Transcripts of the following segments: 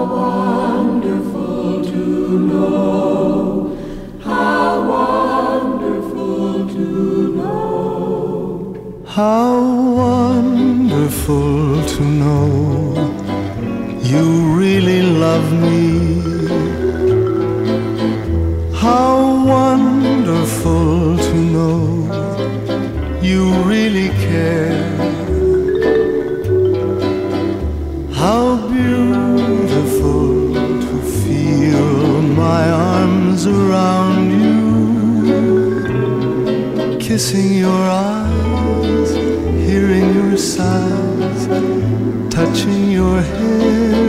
wonderful to know, how wonderful to know. How wonderful to know you really love me. How wonderful to know you really care. How beautiful to feel my arms around you, kissing your eyes, hearing your sighs, touching your hair.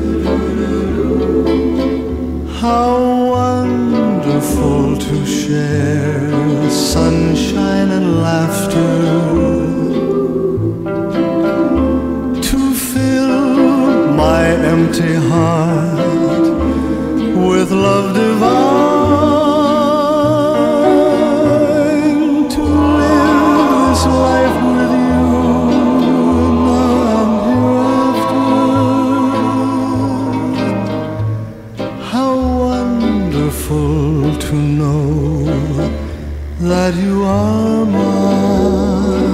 How wonderful to share sunshine and laughter, to fill my empty heart with love divine, to live this life with you now and hereafter. How wonderful to know that you are mine.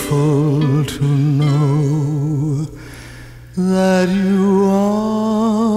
Wonderful to know that you are